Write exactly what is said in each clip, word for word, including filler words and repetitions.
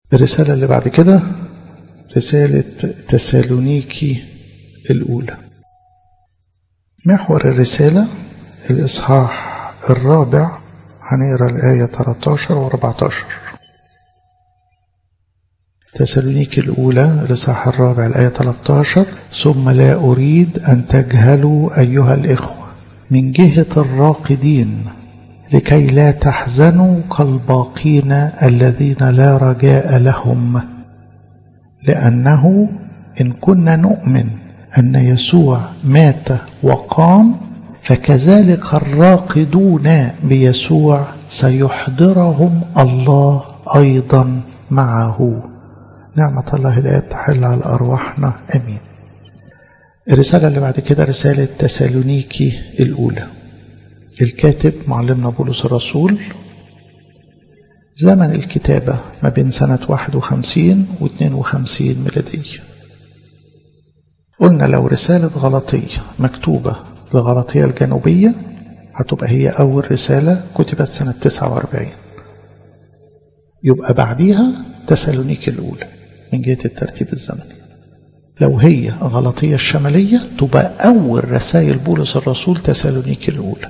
الرسالة اللي بعد كده رسالة تسالونيكي الأولى. محور الرسالة الإصحاح الرابع، هنقرأ الآية ثلاثة عشر و أربعة عشر. تسالونيكي الأولى الإصحاح الرابع الآية ثلاثة عشر: ثم لا أريد أن تجهلوا أيها الإخوة من جهة الراقدين لكي لا تحزنوا كالباقين الذين لا رجاء لهم، لأنه إن كنا نؤمن أن يسوع مات وقام فكذلك الراقدون بيسوع سيحضرهم الله أيضا معه. نعمة الله الآب تحل على أرواحنا، أمين. الرسالة اللي بعد كده رسالة تسالونيكي الأولى. الكاتب معلمنا بولس الرسول. زمن الكتابة ما بين سنة واحد وخمسين و اثنين وخمسين ميلادية. قلنا لو رسالة غلطية مكتوبة لغلطية الجنوبية هتبقى هي أول رسالة كتبت سنة تسعة وأربعين، يبقى بعديها تسالونيكي الأولى من جهة الترتيب الزمني. لو هي غلطية الشمالية تبقى أول رسائل بولس الرسول تسالونيكي الأولى.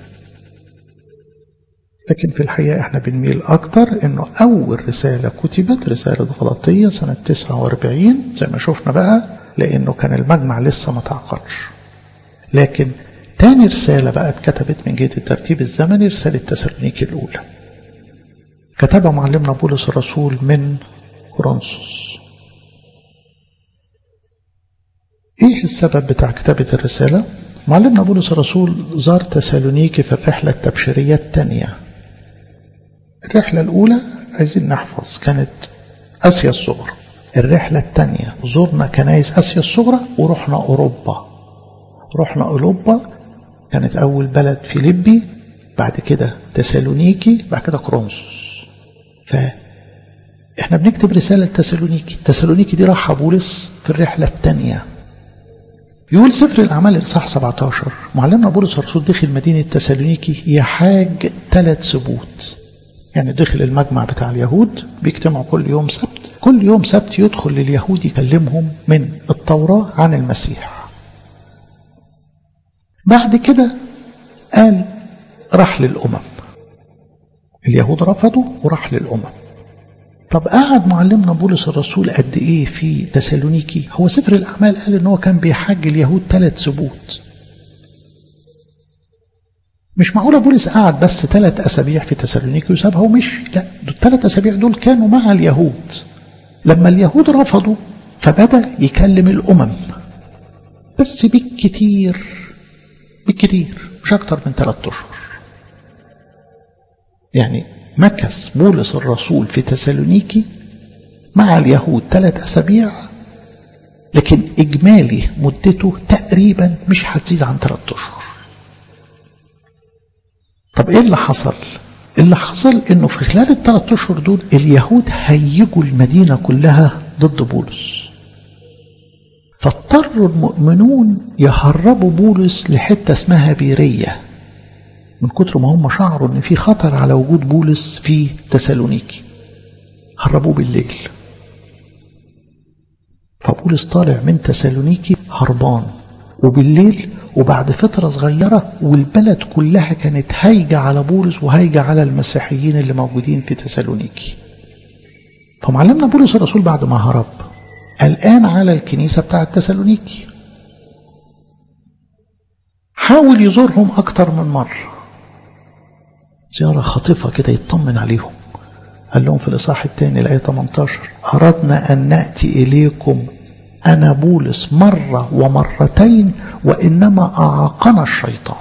لكن في الحقيقة احنا بنميل أكتر إنه أول رسالة كتبت رسالة غلطية سنة تسعة وأربعين زي ما شفنا بقى، لأنه كان المجمع لسه ما تعقدش. لكن تاني رسالة بقى اتكتبت من جهة الترتيب الزمني رسالة تسالونيكي الأولى، كتبها معلمنا بولس الرسول من كورنثوس. ايه السبب بتاع كتابة الرسالة؟ معلمنا بولس الرسول زار تسالونيكي في الرحلة التبشيرية الثانية. الرحلة الأولى عايزين نحفظ كانت آسيا الصغرى، الرحلة الثانية زرنا كنائس آسيا الصغرى ورحنا أوروبا. رحنا أوروبا كانت أول بلد فيليبي، بعد كده تسالونيكي، بعد كده كورنثوس. فإحنا بنكتب رسالة تسالونيكي. تسالونيكي دي راح بولس في الرحلة الثانية. يقول سفر الأعمال الإصحاح سبعة عشر: معلمنا بولس الرسول دخل مدينة تسالونيكي يحاج ثلاث سبوت، يعني دخل المجمع بتاع اليهود بيجتمعوا كل يوم سبت، كل يوم سبت يدخل لليهود يكلمهم من التوراة عن المسيح. بعد كده قال راح للأمم، اليهود رفضوا وراح للأمم. طب قعد معلمنا بولس الرسول قد ايه في تسالونيكي؟ هو سفر الأعمال قال ان هو كان بيحج اليهود ثلاث سبوت. مش معقولة بولس قعد بس ثلاث أسابيع في تسالونيكي وسابها ومشي، لا، دول ثلاث أسابيع دول كانوا مع اليهود. لما اليهود رفضوا فبدأ يكلم الأمم، بس بالكتير بالكتير مش أكتر من ثلاث أشهر. يعني مكث بولس الرسول في تسالونيكي مع اليهود ثلاث أسابيع، لكن إجمالي مدته تقريبا مش هتزيد عن ثلاث أشهر. طب إيه اللي حصل؟ اللي حصل إنه في خلال الثلاث أشهر دول اليهود هيجوا المدينة كلها ضد بولس، فاضطروا المؤمنون يهربوا بولس لحتة اسمها بيرية، من كتر ما هم شعروا ان في خطر على وجود بولس في تسالونيكي. هربوه بالليل، فبولس طالع من تسالونيكي هربان وبالليل، وبعد فترة صغيرة والبلد كلها كانت هايجة على بولس وهايجة على المسيحيين اللي موجودين في تسالونيكي. فمعلمنا بولس الرسول بعد ما هرب قلقان على الكنيسة بتاعت تسالونيكي، حاول يزورهم أكتر من مرة، زيارة خاطفة كده يطمن عليهم. قال لهم في الإصحاح الثاني الآية ثمانية عشر: أردنا أن نأتي إليكم أنا بولس مرة ومرتين وإنما أعاقنا الشيطان.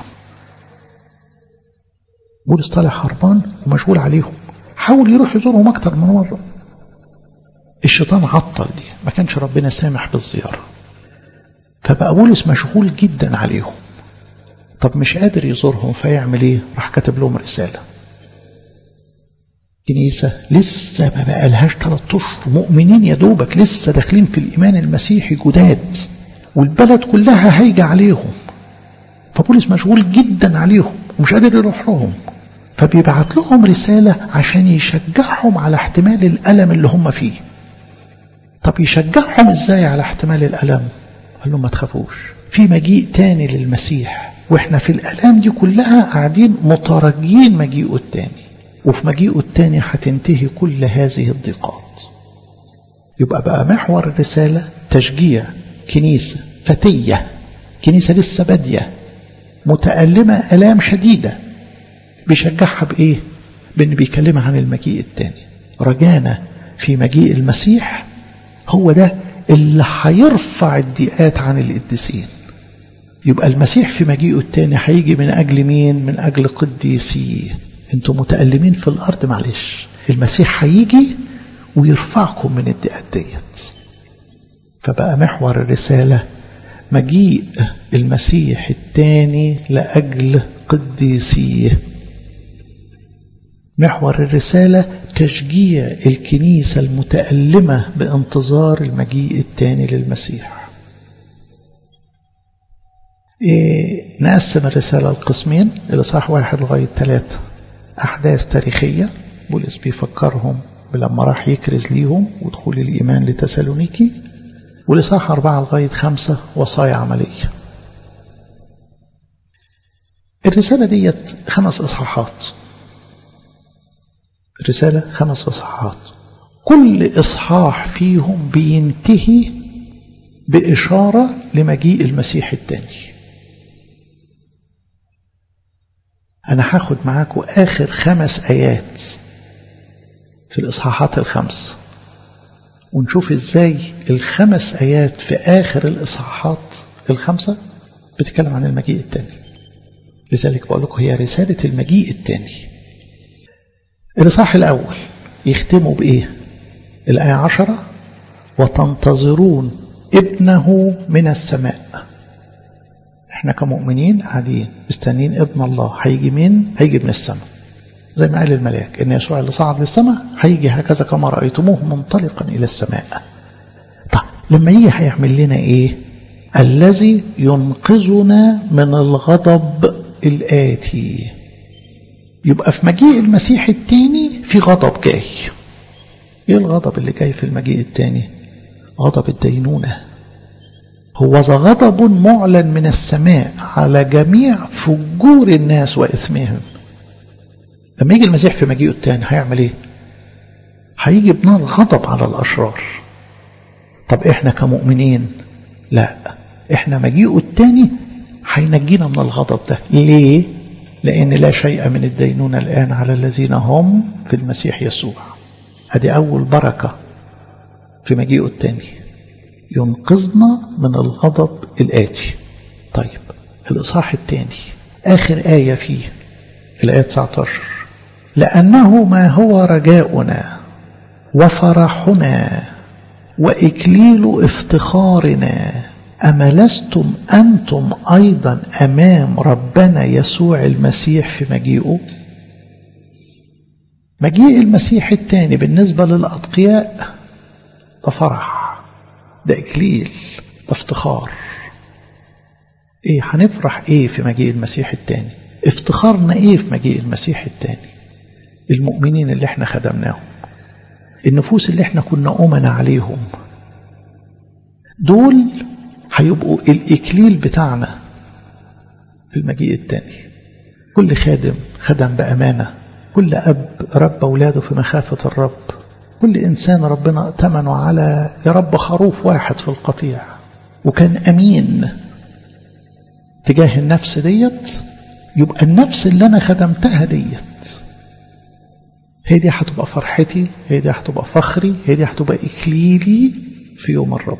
بولس طالع هربان ومشغول عليهم، حاول يروح يزورهم أكتر من مرة، الشيطان عطل دي، ما كانش ربنا سامح بالزيارة، فبقى بولس مشغول جدا عليهم. طب مش قادر يزورهم فيعمل ايه؟ راح كتب لهم رسالة. كنيسة لسه ما بقالهاش ثلاث اشهر، مؤمنين يا دوبك لسه داخلين في الإيمان المسيحي جداد، والبلد كلها هايجة عليهم، فبولس مشغول جدا عليهم ومش قادر يروح لهم، فبيبعت لهم رسالة عشان يشجعهم على احتمال الألم اللي هم فيه. طب يشجعهم ازاي على احتمال الألم؟ قال لهم ما تخافوش، في مجيء تاني للمسيح، واحنا في الألام دي كلها قاعدين مترجين مجيئه التاني، وفي مجيئه التاني هتنتهي كل هذه الضيقات. يبقى بقى محور الرسالة تشجيع كنيسة فتية، كنيسة لسه بادية متألمة ألام شديدة، بيشجعها بإيه؟ بأن بيكلمها عن المجيء التاني. رجانا في مجيء المسيح هو ده اللي هيرفع الضيقات عن القديسين. يبقى المسيح في مجيئه التاني هيجي من أجل مين؟ من أجل قديسيه. انتم متألمين في الأرض، معلش، المسيح هيجي ويرفعكم من الضيقات ديت. فبقى محور الرسالة مجيء المسيح التاني لأجل قديسيه. محور الرسالة تشجيع الكنيسة المتألمة بانتظار المجيء التاني للمسيح. إيه، نقسم الرسالة القسمين، الإصحاح واحد لغاية ثلاثة أحداث تاريخية بولس بيفكرهم لما راح يكرز ليهم ودخول الإيمان لتسالونيكي، والإصحاح أربعة لغاية خمسة وصايا عملية. الرسالة ديت خمس إصحاحات، الرسالة خمس إصحاحات، كل إصحاح فيهم بينتهي بإشارة لمجيء المسيح التاني. أنا هاخد معاكم آخر خمس آيات في الإصحاحات الخمس، ونشوف إزاي الخمس آيات في آخر الإصحاحات الخمسة بتتكلم عن المجيء التاني. لذلك بقول لكم هي رسالة المجيء التاني. الإصحاح الأول يختموا بإيه؟ الآية عشرة: وتنتظرون ابنه من السماء. احنا كمؤمنين قاعدين مستنين ابن الله، هيجي مين؟ هيجي من السماء، زي ما قال الملاك ان يسوع اللي صعد للسماء هيجي هكذا كما رأيتموه منطلقا إلى السماء. طيب لما يجي هيعمل لنا ايه؟ الذي ينقذنا من الغضب الآتي. يبقى في مجيء المسيح التاني في غضب جاي. ايه الغضب اللي جاي في المجيء التاني؟ غضب الدينونة. هو ذا غضب معلن من السماء على جميع فجور الناس وإثمهم. لما يجي المسيح في مجيئه التاني هيعمل ايه؟ هيجي بنار غضب على الأشرار. طب احنا كمؤمنين لا، احنا مجيئه التاني هينجينا من الغضب ده. ليه؟ لأن لا شيء من الدينونة الآن على الذين هم في المسيح يسوع. هذه أول بركة في مجيئه التاني، ينقذنا من الغضب الآتي. طيب الإصحاح الثاني آخر آية فيه الآية تسعة عشر: لأنه ما هو رجاؤنا وفرحنا وإكليل افتخارنا، أما لستم أنتم أيضا أمام ربنا يسوع المسيح في مجيئه؟ مجيء المسيح الثاني بالنسبة للأتقياء ده فرح، ده إكليل، ده افتخار. إيه هنفرح إيه في مجيء المسيح الثاني؟ افتخارنا إيه في مجيء المسيح الثاني؟ المؤمنين اللي احنا خدمناهم، النفوس اللي احنا كنا أمنا عليهم، دول هيبقوا الإكليل بتاعنا في المجيء الثاني. كل خادم خدم بأمانة، كل أب رب أولاده في مخافة الرب، كل إنسان ربنا ائتمنه على يا رب خروف واحد في القطيع وكان أمين تجاه النفس ديت، يبقى النفس اللي أنا خدمتها ديت هي دي هتبقى فرحتي، هي دي هتبقى فخري، هي دي هتبقى إكليلي في يوم الرب.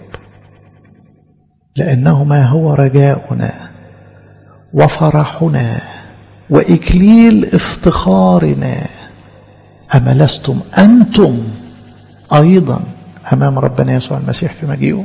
لأنه ما هو رجاؤنا وفرحنا وإكليل افتخارنا، أما لستم أنتم أيضا أمام ربنا يسوع المسيح في مجيئه؟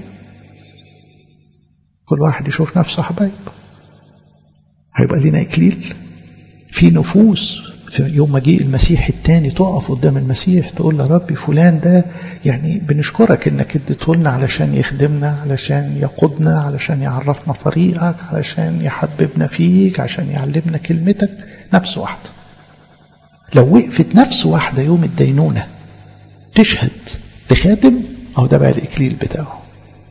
كل واحد يشوف نفسه حبايب، هيبقى لنا إكليل. في نفوس في يوم مجيء المسيح الثاني تقف قدام المسيح تقول له ربي فلان ده يعني بنشكرك انك اديته لنا علشان يخدمنا، علشان يقودنا، علشان يعرفنا طريقك، علشان يحببنا فيك، عشان يعلمنا كلمتك. نفس واحدة. لو وقفت نفس واحدة يوم الدينونة تشهد لخادم أو ده بقى الإكليل بتاعه.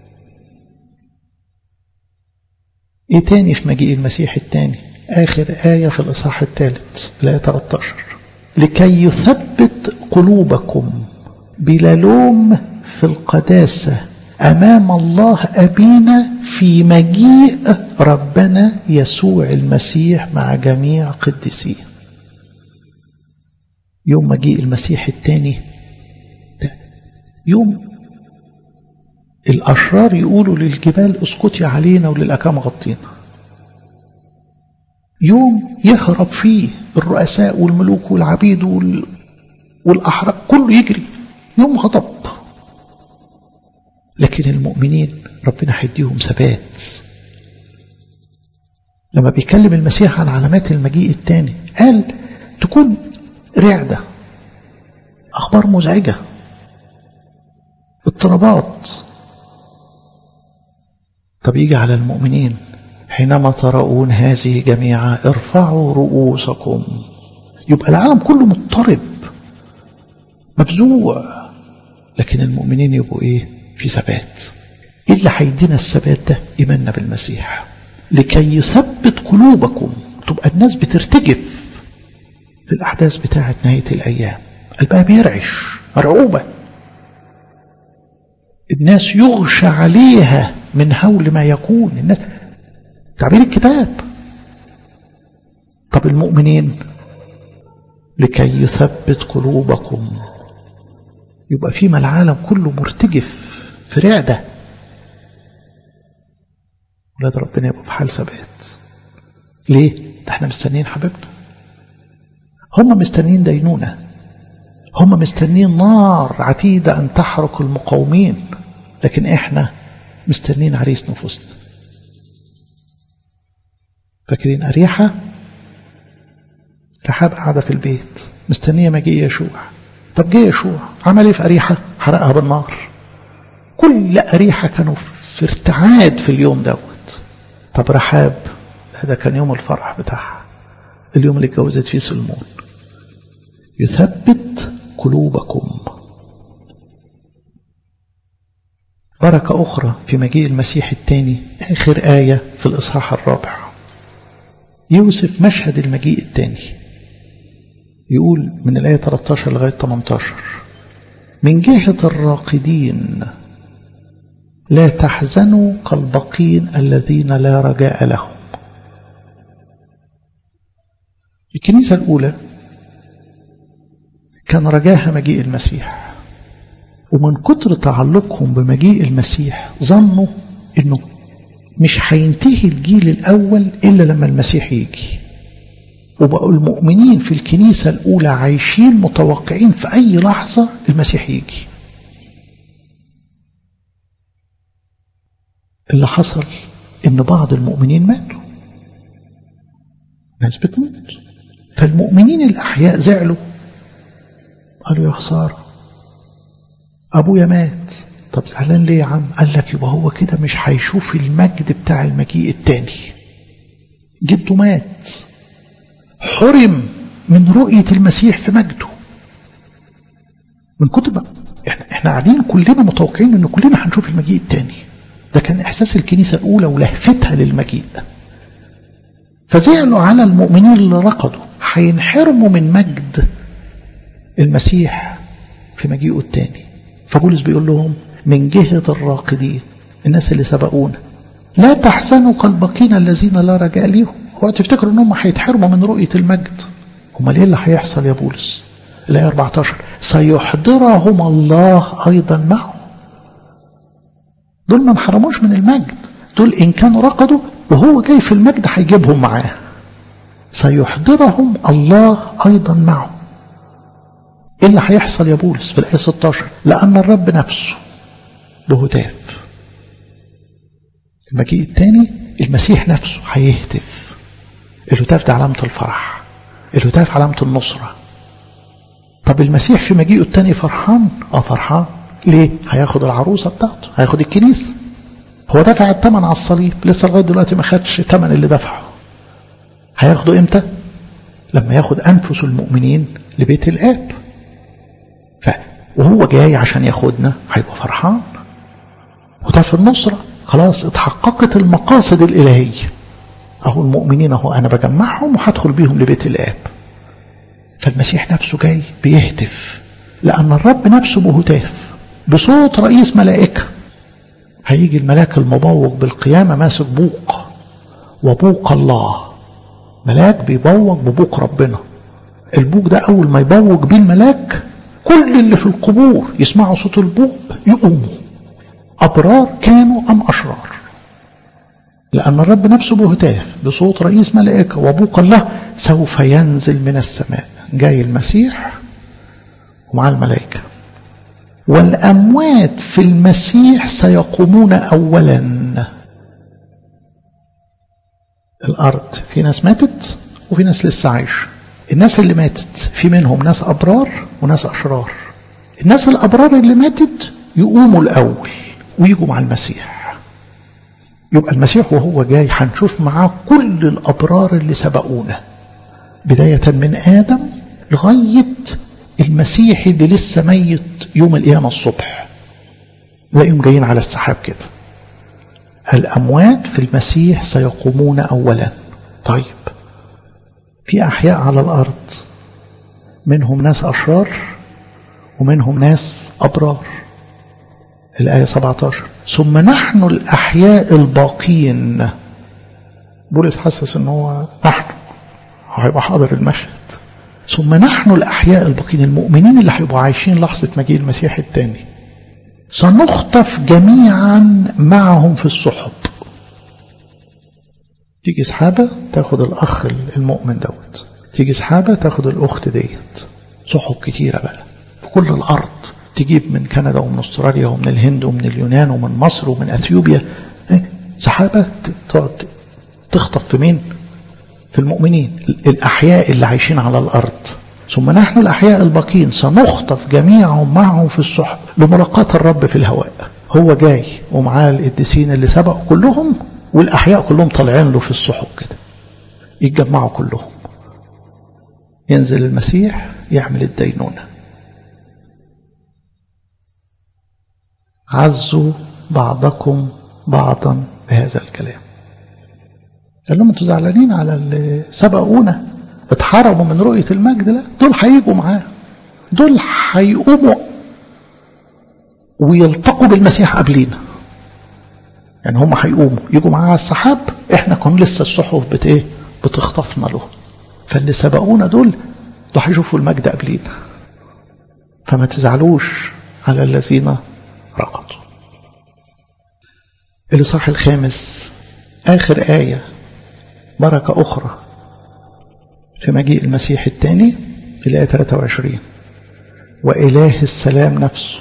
إيه تاني في مجيء المسيح التاني؟ آخر آية في الإصحاح الثالث الآية ثلاثة عشر، لكي يثبت قلوبكم بلا لوم في القداسة أمام الله أبينا في مجيء ربنا يسوع المسيح مع جميع قديسيه. يوم مجيء المسيح الثاني ده يوم الأشرار يقولوا للجبال اسكتي علينا وللأكام غطينا، يوم يهرب فيه الرؤساء والملوك والعبيد والأحرار كله يجري، يوم غضب. لكن المؤمنين ربنا هيديهم ثبات. لما بيكلم المسيح عن علامات المجيء الثاني قال تكون رعدة، أخبار مزعجة، اضطرابات. طب يجي على المؤمنين حينما ترون هذه جميعا ارفعوا رؤوسكم. يبقى العالم كله مضطرب مفزوع، لكن المؤمنين يبقوا ايه؟ في ثبات. ايه اللي هيدينا الثبات ده؟ ايماننا بالمسيح. لكي يثبت قلوبكم، تبقى الناس بترتجف في الاحداث بتاعه نهايه الايام، قلبها بيرعش، مرعوبه، الناس يغشى عليها من هول ما يكون، الناس تعبير الكتاب. طب المؤمنين لكي يثبت قلوبكم، يبقى فيما العالم كله مرتجف في رعدة، ولاد ربنا يبقوا في حال ثبات. ليه؟ ده احنا مستنيين حبيبنا، هم مستنيين دينونة، هم مستنيين نار عتيدة أن تحرق المقاومين، لكن احنا مستنيين عريس نفوسنا. فاكرين أريحة؟ رحاب قاعدة في البيت مستنية مجيء يشوع. طب جه يشوع عمل ايه في أريحة؟ حرقها بالنار. كل أريحة كانوا في ارتعاد في اليوم دوت. طب رحاب هذا كان يوم الفرح بتاعها، اليوم اللي اتجوزت فيه سلمون. يثبت قلوبكم. بركة أخرى في مجيء المسيح الثاني، آخر آية في الإصحاح الرابع، يوصف مشهد المجيء الثاني. يقول من الآية ثلاثة عشر لغاية ثمانية عشر: من جهة الراقدين لا تحزنوا كالباقين الذين لا رجاء لهم. الكنيسة الأولى كان رجاها مجيء المسيح، ومن كتر تعلقهم بمجيء المسيح ظنوا انه مش هينتهي الجيل الأول إلا لما المسيح يجي، وبقوا المؤمنين في الكنيسة الأولى عايشين متوقعين في أي لحظة المسيح يجي. اللي حصل إن بعض المؤمنين ماتوا، ناس بتموت، فالمؤمنين الأحياء زعلوا، قالوا يا خسارة أبويا مات. طب زعلان ليه يا عم؟ قال لك يبقى هو كده مش هيشوف المجد بتاع المجيء التاني. جده مات، حرم من رؤية المسيح في مجده. من كتب احنا, احنا قاعدين كلنا متوقعين ان كلنا هنشوف المجيء التاني. ده كان احساس الكنيسة الاولى ولهفتها للمجيء. فزعلوا على المؤمنين اللي رقدوا، هينحرموا من مجد المسيح في مجيئه التاني. فبولس بيقول لهم من جهة الراقدين، الناس اللي سبقونا، لا تحزنوا كالباقين الذين لا رجاء ليهم. هو تفتكروا انهم هيتحرموا من رؤية المجد؟ هم ليه اللي هيحصل يا بولس؟ الآية أربعة عشر: سيحضرهم الله أيضا معه. دول ما انحرموش من المجد، دول إن كانوا رقدوا وهو جاي في المجد هيجيبهم معاه. سيحضرهم الله أيضا معه. إيه اللي هيحصل يا بولس؟ في الآية ستة عشر: لأن الرب نفسه بهتاف. المجيء الثاني المسيح نفسه هيهتف. الهتاف ده علامة الفرح، الهتاف علامة النصرة. طب المسيح في مجيئه الثاني فرحان؟ اه فرحان. ليه؟ هياخد العروسة بتاعته، هياخد الكنيسة. هو دفع الثمن على الصليب، لسه لغاية دلوقتي ما خدش الثمن اللي دفعه. هياخده امتى؟ لما ياخد أنفس المؤمنين لبيت الآب. وهو جاي عشان ياخدنا هيبقى فرحان. وده في النصرة خلاص اتحققت المقاصد الإلهية. أهو المؤمنين أهو أنا بجمعهم وهدخل بيهم لبيت الآب. فالمسيح نفسه جاي بيهتف، لأن الرب نفسه بهتاف بصوت رئيس ملائكة. هيجي الملاك المبوق بالقيامة ماسك بوق، وبوق الله، ملاك بيبوق ببوق ربنا. البوق ده أول ما يبوق بيه الملاك كل اللي في القبور يسمعوا صوت البوق يقوموا، أبرار كانوا أم أشرار، لأن الرب نفسه بهتاف بصوت رئيس ملائكة وبوق الله سوف ينزل من السماء. جاي المسيح ومع الملائكة، والأموات في المسيح سيقومون أولا. الأرض في ناس ماتت وفي ناس لسه عايشة. الناس اللي ماتت في منهم ناس أبرار وناس أشرار. الناس الأبرار اللي ماتت يقوموا الأول ويجوا مع المسيح. يبقى المسيح وهو جاي هنشوف معاه كل الأبرار اللي سبقونا، بداية من آدم لغاية المسيح اللي لسه ميت يوم القيامة الصبح. تلاقيهم جايين على السحاب كده. الأموات في المسيح سيقومون أولا. طيب في أحياء على الأرض منهم ناس أشرار ومنهم ناس أبرار. الآية سبعة عشر ثم نحن الأحياء الباقين. بولس حسس أنه نحن هيبقى حاضر المشهد. ثم نحن الأحياء الباقين، المؤمنين اللي هيبقوا عايشين لحظة مجيء المسيح الثاني، سنخطف جميعا معهم في السحب. تيجي سحابة تاخد الأخ المؤمن دوت، تيجي سحابة تاخد الأخت ديت. سحب كتيرة بقى في كل الأرض، تجيب من كندا ومن أستراليا ومن الهند ومن اليونان ومن مصر ومن أثيوبيا. سحابة تقعد تخطف في مين؟ في المؤمنين الأحياء اللي عايشين على الأرض. ثم نحن الأحياء الباقين سنخطف جميعهم معهم في السحب لملاقاة الرب في الهواء. هو جاي ومعاه القديسين اللي سبقوا كلهم، والأحياء كلهم طالعين له في السحب كده، يتجمعوا كلهم. ينزل المسيح يعمل الدينونة. عزوا بعضكم بعضا بهذا الكلام. قال لهم انتوا زعلانين على اللي سبقونا اتحرموا من رؤية المجد؟ لا، دول هيجوا معاه، دول هيقوموا ويلتقوا بالمسيح قبلينا. يعني هم هيقوموا يجوا معاه على السحاب، احنا كنا لسه الصحف بت ايه بتخطفنا له. فاللي سبقونا دول دول هيشوفوا المجد قبلينا. فما تزعلوش على الذين رقدوا. الإصحاح الخامس آخر آية، بركة أخرى في مجيء المسيح الثاني، الآية ثلاثة وعشرين: وإله السلام نفسه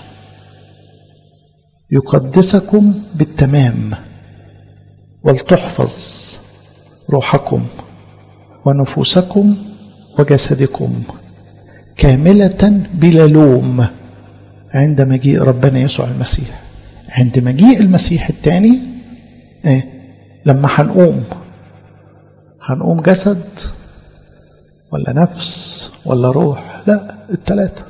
يقدسكم بالتمام، ولتحفظ روحكم ونفوسكم وجسدكم كاملة بلا لوم عند مجيء ربنا يسوع المسيح. عند مجيء المسيح الثاني ايه؟ لما هنقوم هنقوم جسد ولا نفس ولا روح؟ لا، الثلاثة.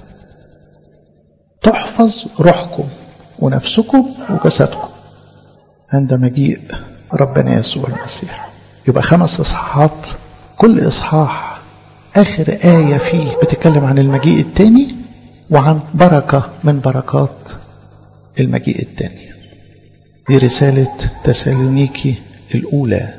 تحفظ روحكم ونفسكم وجسدكم عند مجيء ربنا يسوع المسيح. يبقى خمس إصحاحات، كل إصحاح آخر آية فيه بتتكلم عن المجيء الثاني وعن بركة من بركات المجيء الثاني. دي رسالة تسالونيكي الأولى.